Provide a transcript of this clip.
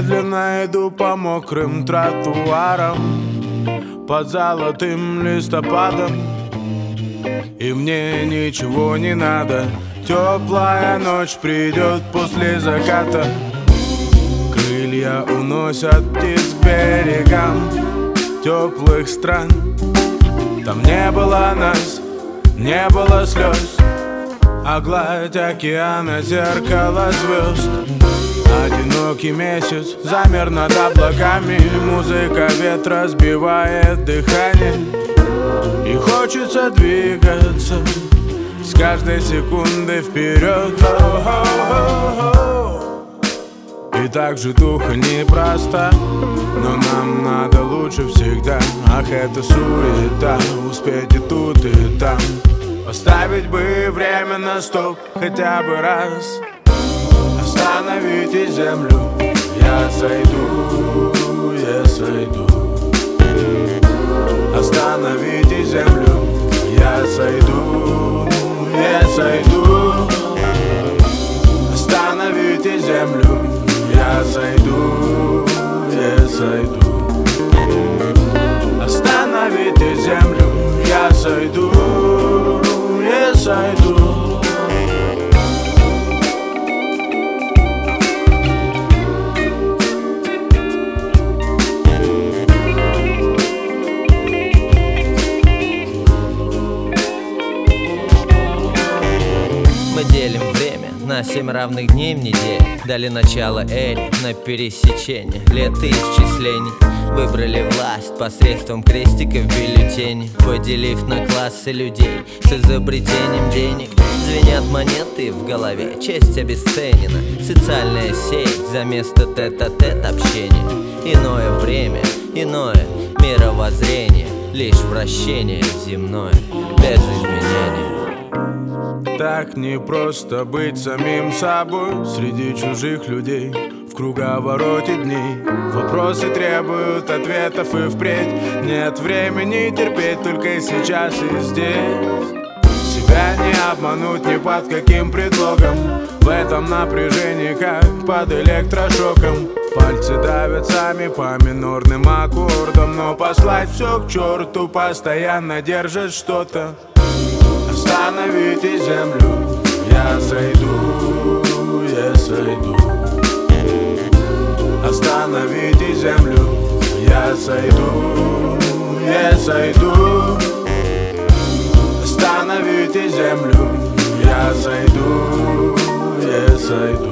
медленно иду по мокрым тротуарам под золотым листопадом, и мне ничего не надо. Теплая ночь придет после заката. Крылья уносят птиц к берегам теплых стран. Там не было нас, не было слез, а гладь океана — зеркало звезд. Одинокий месяц замер над облаками. Музыка ветра сбивает дыхание, и хочется двигаться с каждой секундой вперед. И так же туха непроста, но нам надо лучше всегда. Ах, это суета, успеть и тут, и там. Поставить бы время на стоп хотя бы раз. Остановите землю, я сойду, я сойду. Остановите землю, я сойду, я сойду. Остановите землю, я сойду, я сойду. Остановите землю, я сойду, я сойду. Мы делим время на 7 равных дней в неделю. Дали начало эре на пересечение лет и исчислений. Выбрали власть посредством крестиков в бюллетене, поделив на классы людей с изобретением денег. Звенят монеты в голове, честь обесценена. Социальная сеть за место тет-а-тет общения. Иное время, иное мировоззрение, лишь вращение земное без изменения. Так непросто быть самим собой среди чужих людей в круговороте дней. Вопросы требуют ответов, и впредь нет времени терпеть, только сейчас и здесь. Себя не обмануть ни под каким предлогом. В этом напряжении, как под электрошоком. Пальцы давят сами по минорным аккордам, но послать все к черту постоянно держит что-то. Остановите землю, я сойду, я сойду. Остановите землю, я сойду, я сойду. Остановите землю, я сойду, я сойду.